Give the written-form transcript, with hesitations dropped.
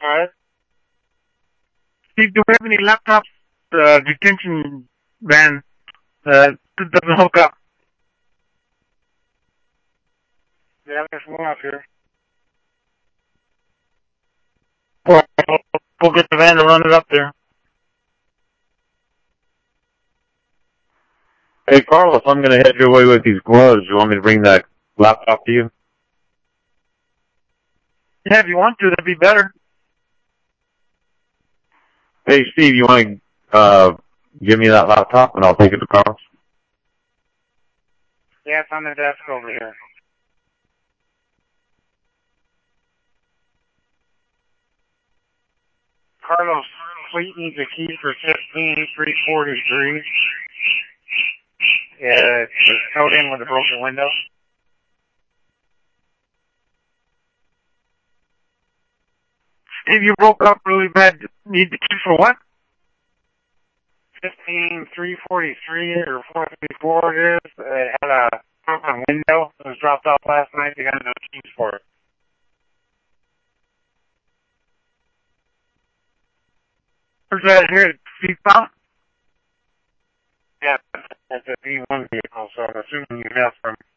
Alright. Steve, do we have any laptops, detention van, that doesn't hook up? Yeah, there's one up here. We'll get the van to run it up there. Hey, Carlos, I'm going to head your way with these gloves. You want me to bring that laptop to you? Yeah, if you want to, that'd be better. Hey, Steve, you want to give me that laptop and I'll take it to Carlos? Yeah, it's on the desk over here. Carlos, Fleet needs a key for 15343. Yeah, it's towed in with a broken window. Steve, you broke up really bad. Need the key for what? 15343 or 434 it is. It had a broken window. It was dropped off last night. They got no keys for it. Where's that here? Steve found? Yeah, that's a B1 vehicle, so I'm assuming you have from